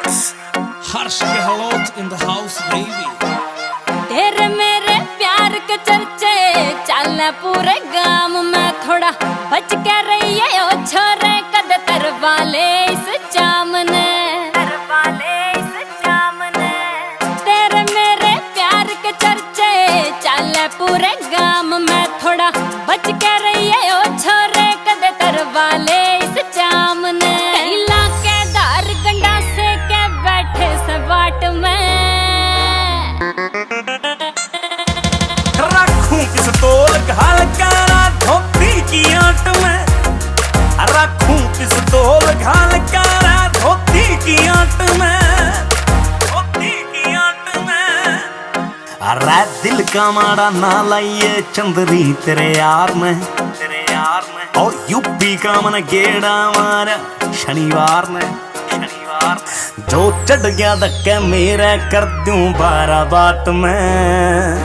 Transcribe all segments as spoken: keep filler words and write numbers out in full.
Harsh Gehlot in the house, baby. तेरे मेरे प्यार के चर्चे चल पूरे गांव में, थोड़ा बच के रहिए ओ छोरे कद तरवाले इस जामने, तरवाले इस जामने। तेरे मेरे प्यार के चर्चे चल पूरे गांव में, थोड़ा बच के रहिए ओ छोरे कद तरवाले इस जामने। इलाके दार गंडा से के बैठे से बाट में, रखूं पिस्तौल घाल करा धोती की आंट में, रखूं पिस्तौल घाल करा धोती की आंट में, धोती की आंट में। अरे दिल का माड़ा ना लाइए चंदरी तेरे यार में, तेरे यार में। और यूपी का मन गेड़ा मारा शनिवार में, शनिवार जो चढ़ गया धक्के मेरा कर दूं बारह बात में।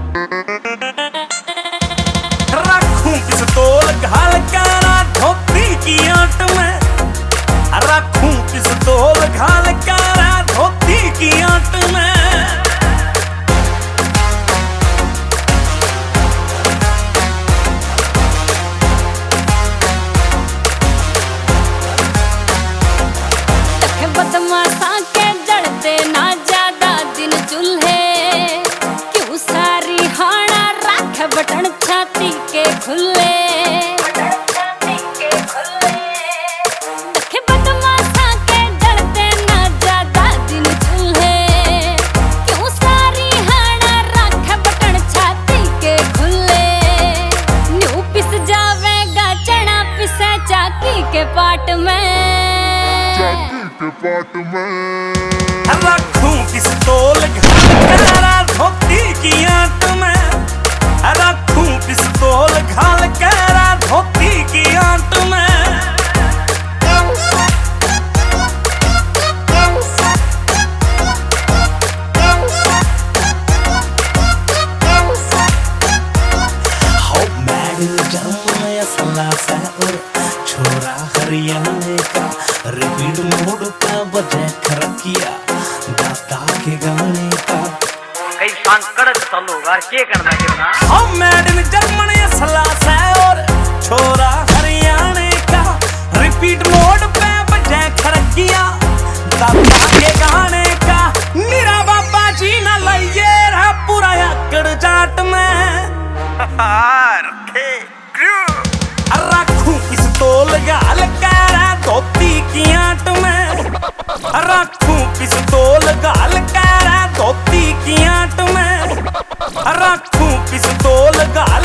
रखूं पिस्तौल घाल करा धोती की आंट में, रखूं पिस्तौल घाल करा धोती की आंट में। बदमाशा के जड़ते ना ज्यादा दिन चूल्हे, क्यों सारी हाना राख बटन छाती के खुले, छाती के खुले। देखे बदमाशा के जड़ते ना ज्यादा दिन चूल्हे, क्यों सारी हाना राख बटन छाती के खुले। न्यू पिस जावेगा चना पिसे चाकी के पाट में, पाट में। रखूं पिस्तौल घाल करा धोती की आंट में, रखूं पिस्तौल घाल करा धोती की आंट में। हो मैडल जर्मन असला सा और छोरा हरियाणे का, रिपीट मोड पे बजे खरकिया दाता के गाने का। कई सांकड़ चलो यार के करना क्यों ना। हम मेड इन जर्मन असला से और छोरा हरियाणे का, रिपीट मोड पे बजे खरकिया दाता के गाने का। मेरा बाबा जी ना लाइए रहा पूरा अकड़ जाट में। रखे रखूं पिस्तौल घाल करा धोती की आंट में, रखूं पिस्तौल घाल करा धोती की आंट में, रखूं पिस्तौल घाल